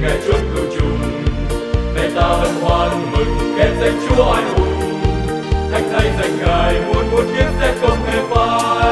Ngài Chúa cứu chuộc. Này ta hân hoan mừng khen danh Chúa anh hùng, thanh danh Ngài muôn muôn kiếp sẽ không hề phai.